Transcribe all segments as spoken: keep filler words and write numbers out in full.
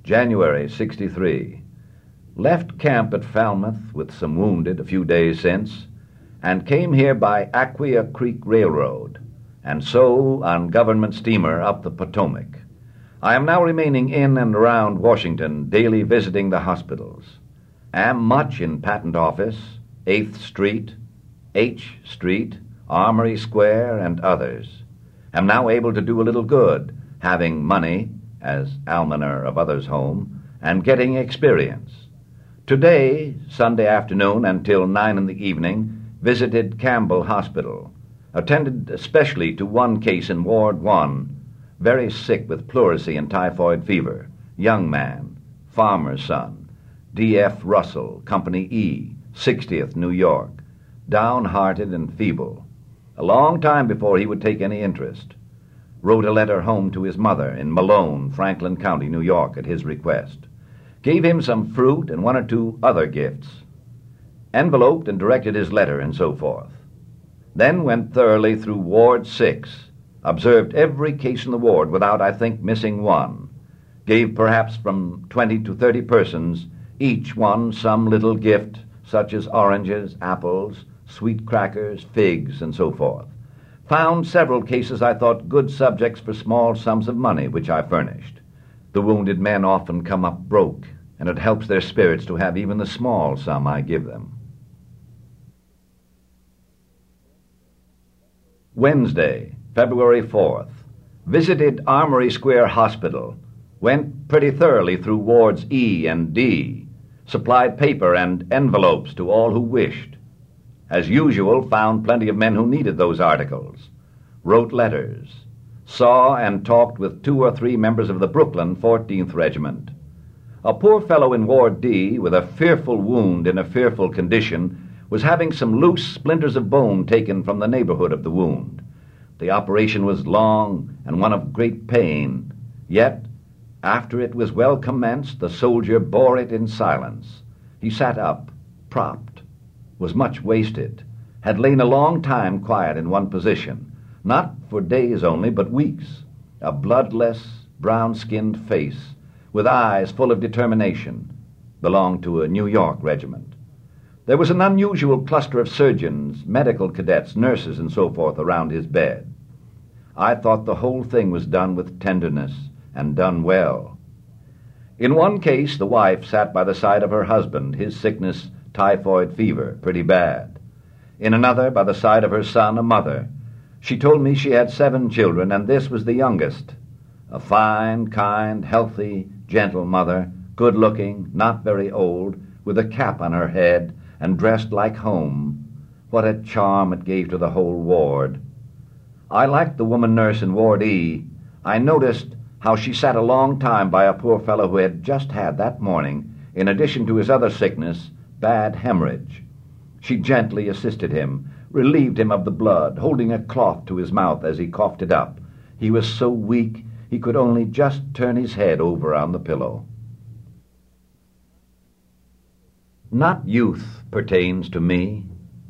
January sixty-three. Left camp at Falmouth with some wounded a few days since, and came here by Aquia Creek Railroad, and so on government steamer up the Potomac. I am now remaining in and around Washington, daily visiting the hospitals. Am much in Patent Office, eighth Street, H Street, Armory Square, and others. Am now able to do a little good, having money, as almoner of others' home, and getting experience. Today, Sunday afternoon until nine in the evening, visited Campbell Hospital. Attended especially to one case in Ward one, very sick with pleurisy and typhoid fever, young man, farmer's son, D F Russell, Company E, sixtieth New York, downhearted and feeble. A long time before he would take any interest. Wrote a letter home to his mother in Malone, Franklin County, New York, at his request. Gave him some fruit and one or two other gifts. Enveloped and directed his letter and so forth. Then went thoroughly through Ward six, observed every case in the ward without, I think, missing one. Gave perhaps from twenty to thirty persons, each one some little gift, such as oranges, apples, sweet crackers, figs, and so forth. Found several cases I thought good subjects for small sums of money, which I furnished. The wounded men often come up broke, and it helps their spirits to have even the small sum I give them. Wednesday, February fourth. Visited Armory Square Hospital. Went pretty thoroughly through wards E and D. Supplied paper and envelopes to all who wished. As usual, found plenty of men who needed those articles. Wrote letters. Saw and talked with two or three members of the Brooklyn fourteenth Regiment. A poor fellow in Ward D, with a fearful wound in a fearful condition, was having some loose splinters of bone taken from the neighborhood of the wound. The operation was long and one of great pain, yet, after it was well commenced, the soldier bore it in silence. He sat up, propped, was much wasted, had lain a long time quiet in one position, not for days only, but weeks, a bloodless, brown-skinned face, with eyes full of determination, belonged to a New York regiment. There was an unusual cluster of surgeons, medical cadets, nurses, and so forth around his bed. I thought the whole thing was done with tenderness, and done well. In one case, the wife sat by the side of her husband, his sickness, typhoid fever, pretty bad. In another, by the side of her son, a mother. She told me she had seven children, and this was the youngest. A fine, kind, healthy, gentle mother, good-looking, not very old, with a cap on her head, and dressed like home. What a charm it gave to the whole ward. I liked the woman nurse in Ward E. I noticed how she sat a long time by a poor fellow who had just had that morning, in addition to his other sickness, bad hemorrhage. She gently assisted him, relieved him of the blood, holding a cloth to his mouth as he coughed it up. He was so weak he could only just turn his head over on the pillow. Not youth pertains to me.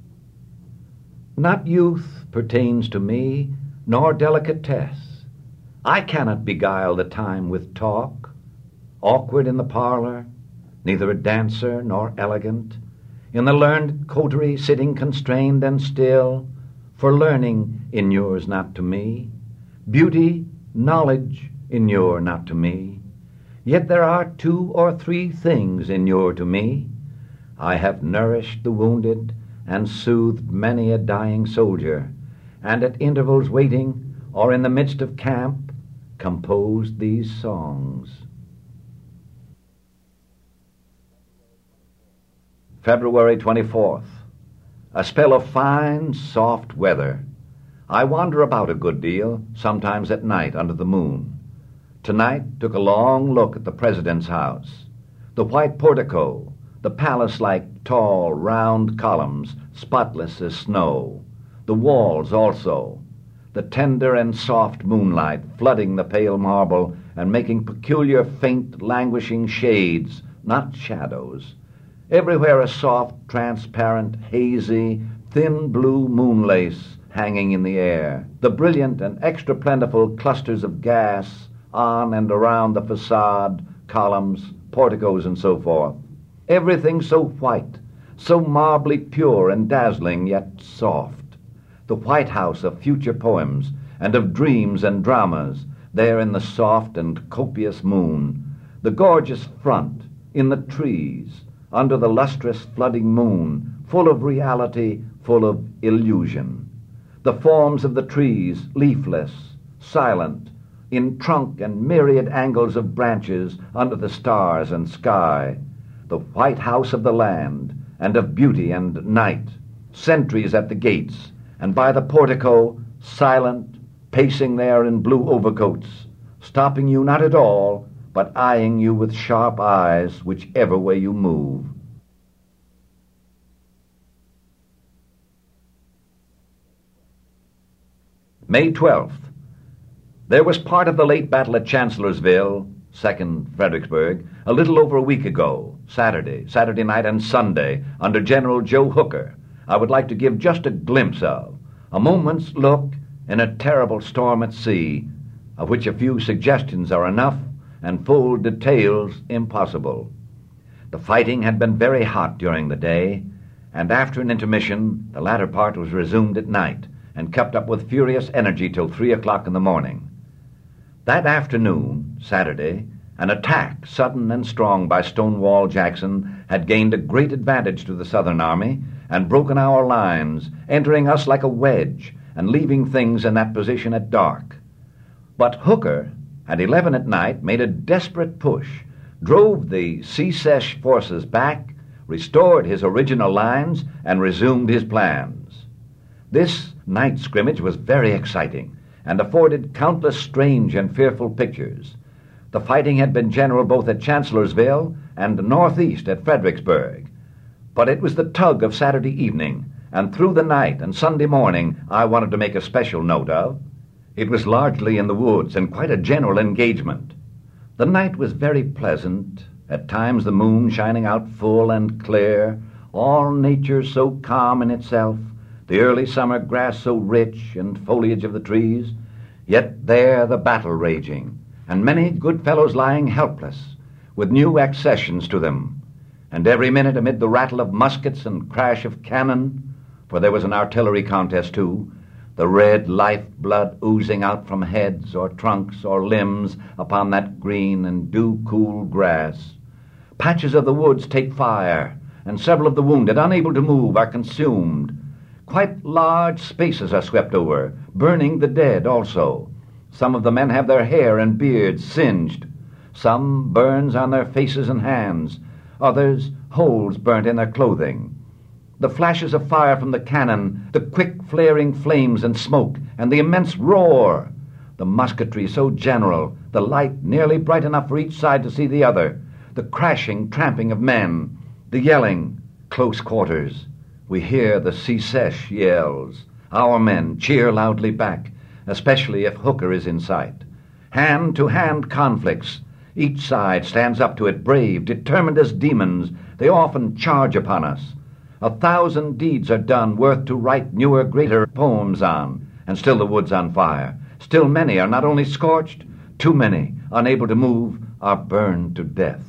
Not youth pertains to me, nor delicatesse. I cannot beguile the time with talk, awkward in the parlor, neither a dancer nor elegant, in the learned coterie sitting constrained and still, for learning inures not to me, beauty, knowledge inure not to me. Yet there are two or three things inure to me. I have nourished the wounded and soothed many a dying soldier, and at intervals waiting, or in the midst of camp, composed these songs. February twenty-fourth. A spell of fine, soft weather. I wander about a good deal, sometimes at night under the moon. Tonight took a long look at the President's house. The white portico, the palace-like tall, round columns, spotless as snow. The walls also, the tender and soft moonlight flooding the pale marble and making peculiar faint, languishing shades, not shadows. Everywhere a soft, transparent, hazy, thin blue moonlace hanging in the air. The brilliant and extra plentiful clusters of gas on and around the facade columns, porticos, and so forth. Everything so white, so marbly pure and dazzling, yet soft. The White House of future poems and of dreams and dramas, there in the soft and copious moon. The gorgeous front, in the trees, under the lustrous flooding moon, full of reality, full of illusion. The forms of the trees, leafless, silent, in trunk and myriad angles of branches under the stars and sky. The White House of the land, and of beauty and night, sentries at the gates, and by the portico, silent, pacing there in blue overcoats, stopping you not at all, but eyeing you with sharp eyes whichever way you move. May twelfth. There was part of the late battle at Chancellorsville, second Fredericksburg, a little over a week ago, Saturday, Saturday night and Sunday, under General Joe Hooker. I would like to give just a glimpse of, a moment's look in a terrible storm at sea, of which a few suggestions are enough and full details impossible. The fighting had been very hot during the day, and after an intermission, the latter part was resumed at night and kept up with furious energy till three o'clock in the morning. That afternoon, Saturday, an attack, sudden and strong, by Stonewall Jackson had gained a great advantage to the Southern Army and broken our lines, entering us like a wedge and leaving things in that position at dark. But Hooker, at eleven at night, made a desperate push, drove the Secesh forces back, restored his original lines, and resumed his plans. This night scrimmage was very exciting and afforded countless strange and fearful pictures. The fighting had been general both at Chancellorsville and northeast at Fredericksburg. But it was the tug of Saturday evening, and through the night and Sunday morning I wanted to make a special note of. It was largely in the woods and quite a general engagement. The night was very pleasant, at times the moon shining out full and clear, all nature so calm in itself, the early summer grass so rich and foliage of the trees, yet there the battle raging, and many good fellows lying helpless, with new accessions to them, and every minute amid the rattle of muskets and crash of cannon, for there was an artillery contest too, the red life-blood oozing out from heads or trunks or limbs upon that green and dew-cool grass. Patches of the woods take fire, and several of the wounded, unable to move, are consumed. Quite large spaces are swept over, burning the dead also. Some of the men have their hair and beards singed. Some burns on their faces and hands. Others holes burnt in their clothing. The flashes of fire from the cannon, the quick flaring flames and smoke, and the immense roar. The musketry so general, the light nearly bright enough for each side to see the other. The crashing, tramping of men. The yelling, close quarters. We hear the Secesh yells. Our men cheer loudly back, especially if Hooker is in sight. Hand-to-hand conflicts. Each side stands up to it brave, determined as demons. They often charge upon us. A thousand deeds are done worth to write newer, greater poems on, and still the wood's on fire. Still many are not only scorched, too many, unable to move, are burned to death.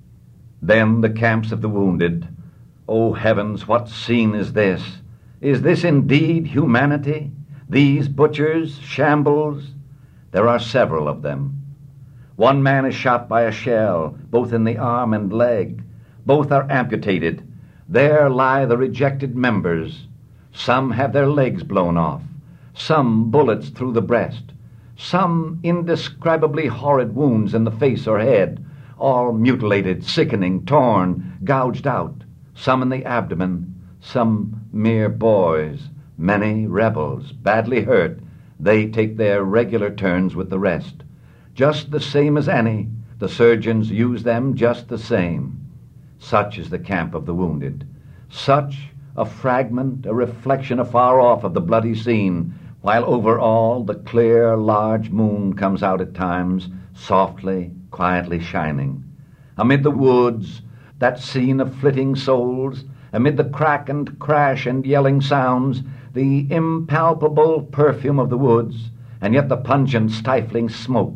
Then the camps of the wounded. O heavens, what scene is this? Is this indeed humanity? These butchers, shambles? There are several of them. One man is shot by a shell, both in the arm and leg. Both are amputated. There lie the rejected members. Some have their legs blown off. Some bullets through the breast. Some indescribably horrid wounds in the face or head, all mutilated, sickening, torn, gouged out. Some in the abdomen, some mere boys, many rebels, badly hurt. They take their regular turns with the rest. Just the same as any, the surgeons use them just the same. Such is the camp of the wounded. Such a fragment, a reflection afar off of the bloody scene, while over all the clear, large moon comes out at times, softly, quietly shining. Amid the woods, that scene of flitting souls, amid the crack and crash and yelling sounds, the impalpable perfume of the woods, and yet the pungent, stifling smoke,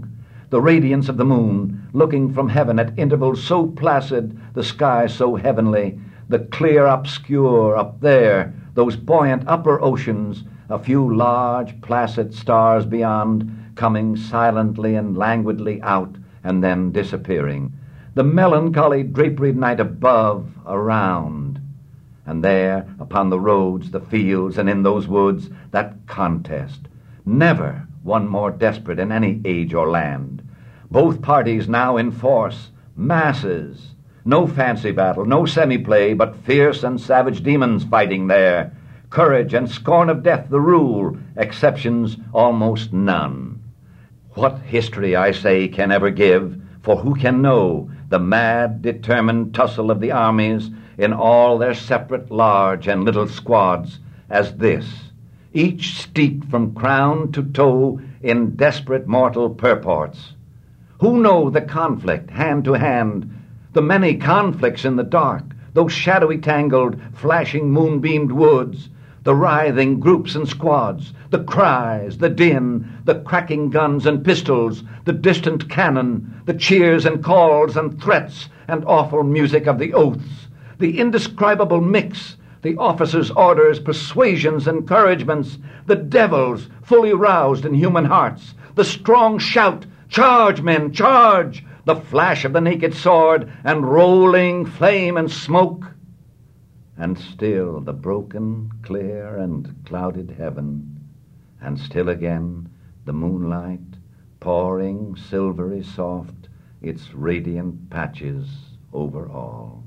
the radiance of the moon, looking from heaven at intervals so placid, the sky so heavenly, the clear obscure up there, those buoyant upper oceans, a few large placid stars beyond, coming silently and languidly out and then disappearing, the melancholy draperied night above, around, and there, upon the roads, the fields, and in those woods, that contest, never one more desperate in any age or land. Both parties now in force, masses, no fancy battle, no semi-play, but fierce and savage demons fighting there. Courage and scorn of death the rule, exceptions almost none. What history, I say, can ever give, for who can know the mad, determined tussle of the armies in all their separate large and little squads, as this, each steeped from crown to toe in desperate mortal purports? Who know the conflict hand to hand, the many conflicts in the dark, those shadowy tangled, flashing moonbeamed woods, the writhing groups and squads, the cries, the din, the cracking guns and pistols, the distant cannon, the cheers and calls and threats and awful music of the oaths, the indescribable mix, the officers' orders, persuasions, encouragements, the devils fully roused in human hearts, the strong shout, "Charge, men, charge!" the flash of the naked sword, and rolling flame and smoke, and still the broken, clear, and clouded heaven, and still again the moonlight, pouring silvery soft its radiant patches over all.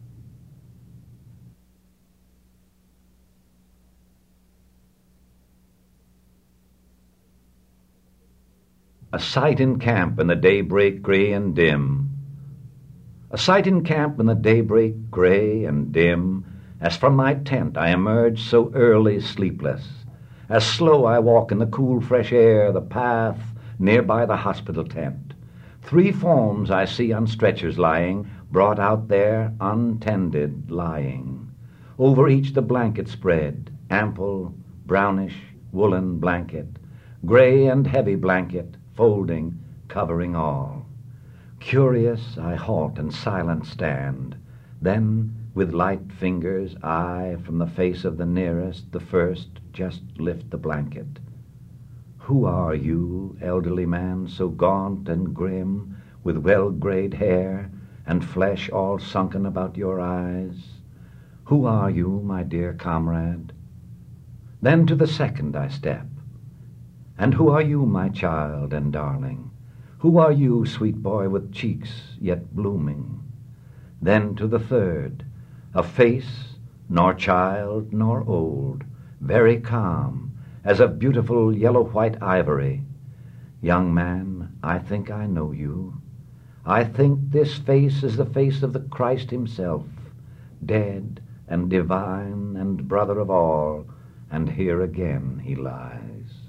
A sight in camp in the daybreak gray and dim. A sight in camp in the daybreak gray and dim, as from my tent I emerge so early sleepless, as slow I walk in the cool fresh air, the path near by the hospital tent. Three forms I see on stretchers lying, brought out there untended, lying. Over each the blanket spread, ample, brownish, woolen blanket, gray and heavy blanket, folding, covering all. Curious, I halt and silent stand. Then, with light fingers, I, from the face of the nearest, the first, just lift the blanket. Who are you, elderly man, so gaunt and grim, with well-grayed hair, and flesh all sunken about your eyes? Who are you, my dear comrade? Then to the second I step. And who are you, my child and darling? Who are you, sweet boy, with cheeks yet blooming? Then to the third, a face, nor child nor old, very calm, as of beautiful yellow-white ivory. Young man, I think I know you. I think this face is the face of the Christ himself, dead and divine and brother of all, and here again he lies.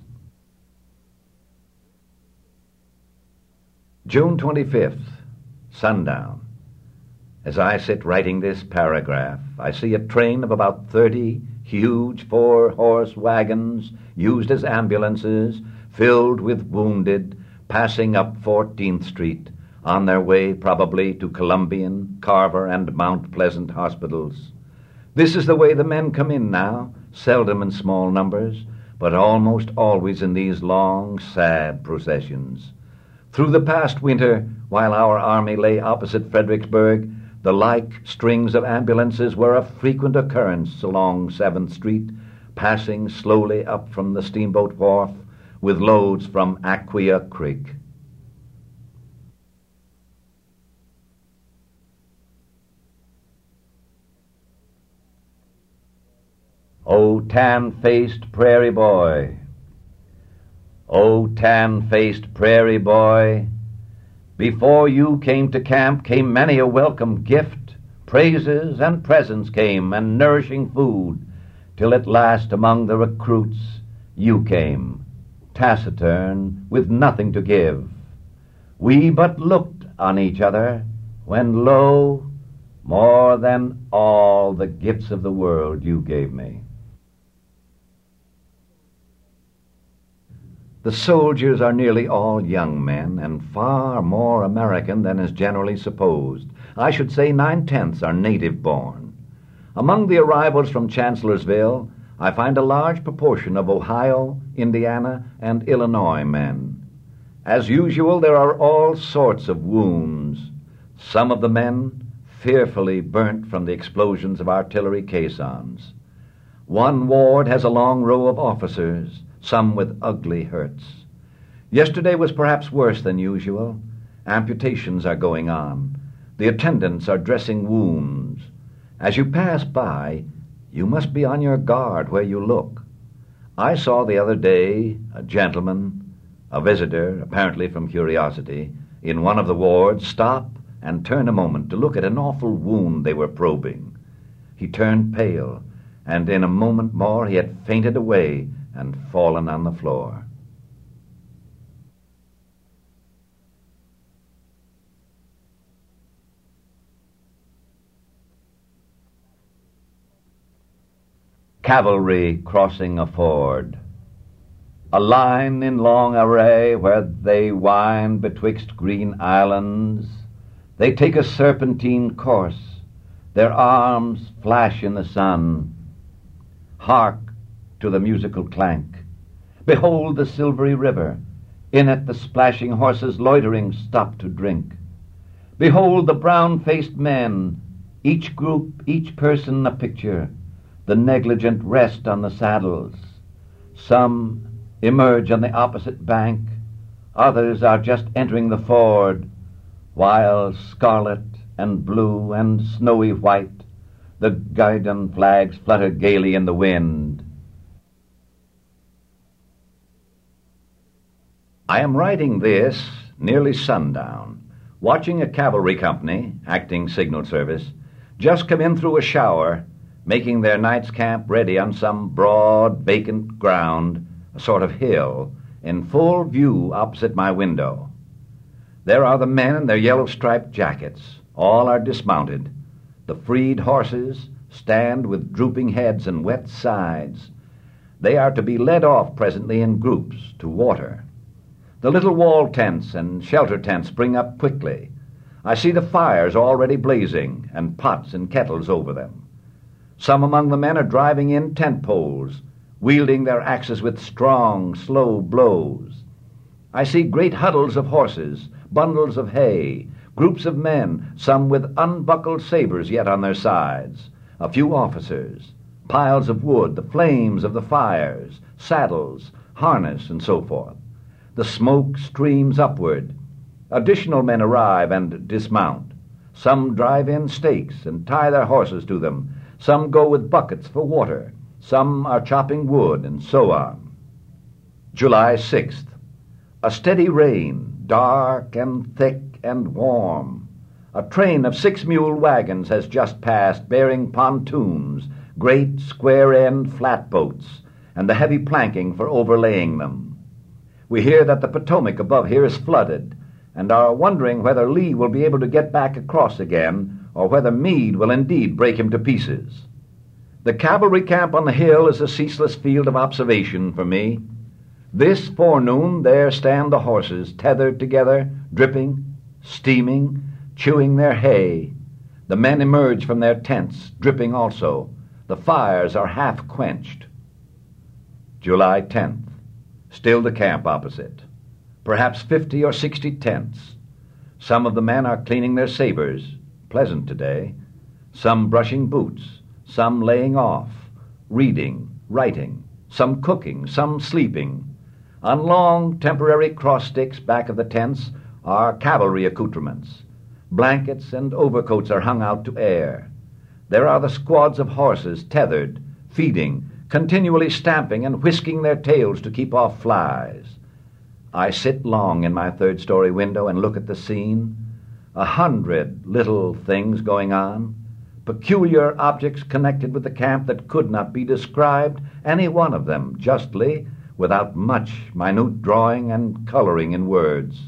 June twenty-fifth, sundown. As I sit writing this paragraph, I see a train of about thirty huge four-horse wagons used as ambulances, filled with wounded, passing up fourteenth Street, on their way probably to Columbian, Carver, and Mount Pleasant hospitals. This is the way the men come in now, seldom in small numbers, but almost always in these long, sad processions. Through the past winter, while our army lay opposite Fredericksburg, the like strings of ambulances were of frequent occurrence along seventh Street, passing slowly up from the steamboat wharf with loads from Aquia Creek. O tan-faced prairie boy, O tan-faced prairie boy, before you came to camp came many a welcome gift, praises and presents came, and nourishing food, till at last among the recruits you came, taciturn, with nothing to give. We but looked on each other, when lo, more than all the gifts of the world you gave me. The soldiers are nearly all young men, and far more American than is generally supposed. I should say nine-tenths are native-born. Among the arrivals from Chancellorsville, I find a large proportion of Ohio, Indiana, and Illinois men. As usual, there are all sorts of wounds. Some of the men fearfully burnt from the explosions of artillery caissons. One ward has a long row of officers, some with ugly hurts. Yesterday was perhaps worse than usual. Amputations are going on. The attendants are dressing wounds. As you pass by, you must be on your guard where you look. I saw the other day a gentleman, a visitor, apparently from curiosity, in one of the wards, stop and turn a moment to look at an awful wound they were probing. He turned pale, and in a moment more he had fainted away and fallen on the floor. Cavalry crossing a ford. A line in long array where they wind betwixt green islands. They take a serpentine course. Their arms flash in the sun. Hark to the musical clank. Behold the silvery river. In it the splashing horses loitering stop to drink. Behold the brown-faced men, each group, each person a picture. The negligent rest on the saddles. Some emerge on the opposite bank. Others are just entering the ford, while scarlet and blue and snowy white the guidon flags flutter gaily in the wind. I am writing this nearly sundown, watching a cavalry company, acting signal service, just come in through a shower, making their night's camp ready on some broad, vacant ground, a sort of hill, in full view opposite my window. There are the men in their yellow-striped jackets. All are dismounted. The freed horses stand with drooping heads and wet sides. They are to be led off presently in groups to water. The little wall tents and shelter tents spring up quickly. I see the fires already blazing and pots and kettles over them. Some among the men are driving in tent poles, wielding their axes with strong, slow blows. I see great huddles of horses, bundles of hay, groups of men, some with unbuckled sabers yet on their sides, a few officers, piles of wood, the flames of the fires, saddles, harness, and so forth. The smoke streams upward. Additional men arrive and dismount. Some drive in stakes and tie their horses to them. Some go with buckets for water. Some are chopping wood, and so on. July sixth. A steady rain, dark and thick and warm. A train of six-mule wagons has just passed, bearing pontoons, great square-end flatboats, and the heavy planking for overlaying them. We hear that the Potomac above here is flooded, and are wondering whether Lee will be able to get back across again, or whether Meade will indeed break him to pieces. The cavalry camp on the hill is a ceaseless field of observation for me. This forenoon there stand the horses, tethered together, dripping, steaming, chewing their hay. The men emerge from their tents, dripping also. The fires are half quenched. July tenth. Still the camp opposite. Perhaps fifty or sixty tents. Some of the men are cleaning their sabers, pleasant today. Some brushing boots, some laying off, reading, writing, some cooking, some sleeping. On long temporary cross sticks back of the tents are cavalry accoutrements. Blankets and overcoats are hung out to air. There are the squads of horses tethered, feeding, continually stamping and whisking their tails to keep off flies. I sit long in my third-story window and look at the scene. A hundred little things going on, peculiar objects connected with the camp that could not be described, any one of them, justly, without much minute drawing and coloring in words.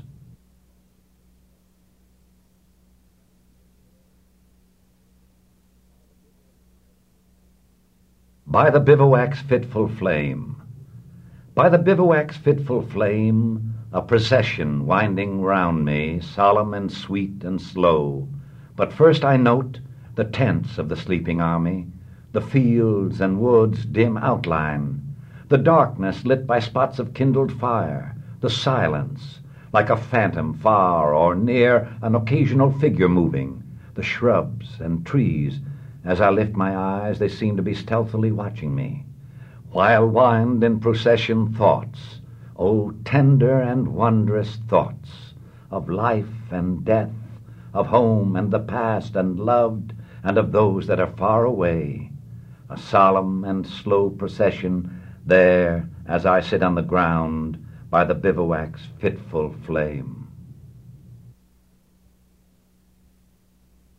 By the bivouac's fitful flame, By the bivouac's fitful flame, a procession winding round me, solemn and sweet and slow. But first I note the tents of the sleeping army, the fields and woods' dim outline, the darkness lit by spots of kindled fire, the silence, like a phantom far or near, an occasional figure moving, the shrubs and trees. As I lift my eyes, they seem to be stealthily watching me, while wind in procession thoughts, oh, tender and wondrous thoughts, of life and death, of home and the past and loved, and of those that are far away. A solemn and slow procession there, as I sit on the ground by the bivouac's fitful flame.